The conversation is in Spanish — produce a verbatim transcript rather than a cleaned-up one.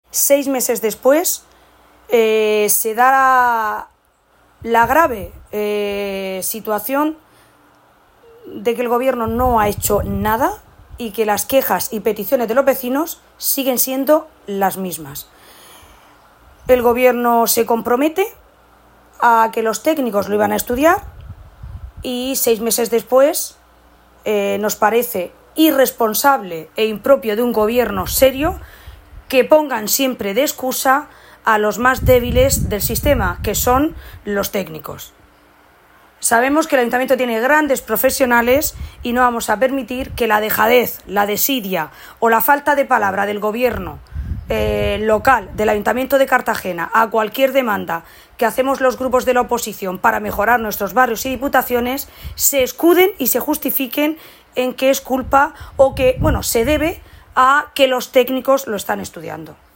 seis meses después eh, se da la grave eh, situación de que el gobierno no ha hecho nada y que las quejas y peticiones de los vecinos siguen siendo las mismas. El gobierno se compromete a que los técnicos lo iban a estudiar y seis meses después eh, nos parece irresponsable e impropio de un gobierno serio que pongan siempre de excusa a los más débiles del sistema, que son los técnicos. Sabemos que el ayuntamiento tiene grandes profesionales y no vamos a permitir que la dejadez, la desidia o la falta de palabra del gobierno eh, local del Ayuntamiento de Cartagena a cualquier demanda que hacemos los grupos de la oposición para mejorar nuestros barrios y diputaciones se escuden y se justifiquen en que es culpa o que, bueno, se debe a que los técnicos lo están estudiando.